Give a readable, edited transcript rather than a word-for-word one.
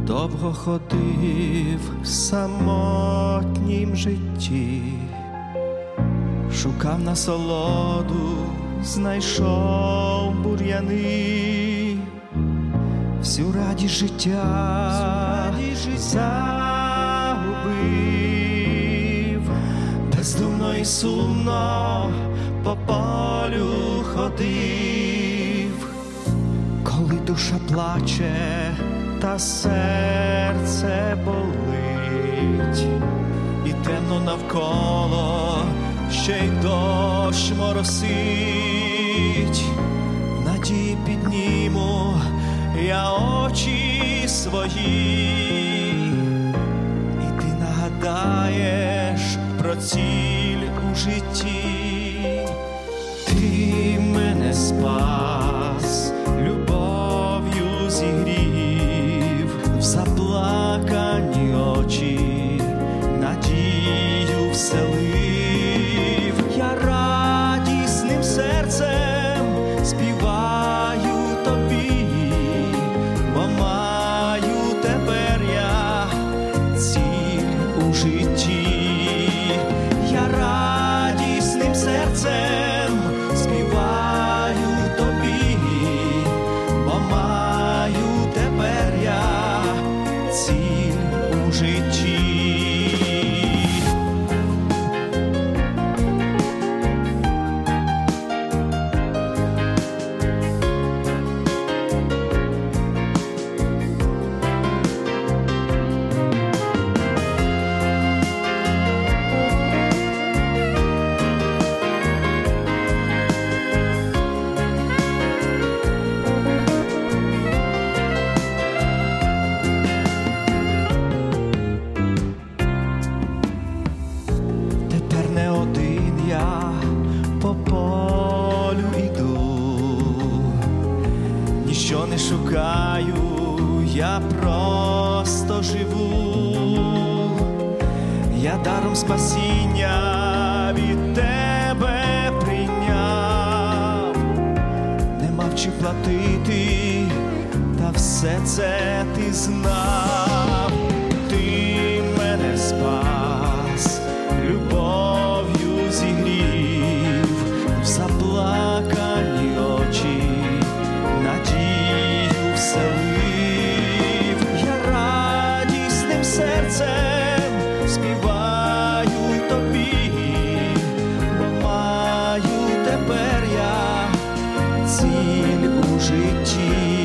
Довго ходив в самотнім житті, шукав насолоду, знайшов бур'яни, всю радість життя загубив, бездумно і сумно по полю ходив, коли душа плаче та серце болить, і темно навколо, ще й дощ моросить. В надії підніму я очі свої, і ти нагадаєш про ціль у житті. Ти мене спас, любов'ю зігрів, в заплакані очі надію вселив. Я радісним серцем співаю тобі, бо маю тепер я ціль у житті. Я радісним серцем співаю тобі, бо маю тепер я ціль у житті. По полю іду, ніщо не шукаю, я просто живу. Я даром спасіння від тебе прийняв, не мав чи платити, та все це ти знав. Ти мене спас, любов'ю зігрів, в заплакані очі надію вселив. Я радісним серцем співаю тобі, бо маю тепер я ціль у житті.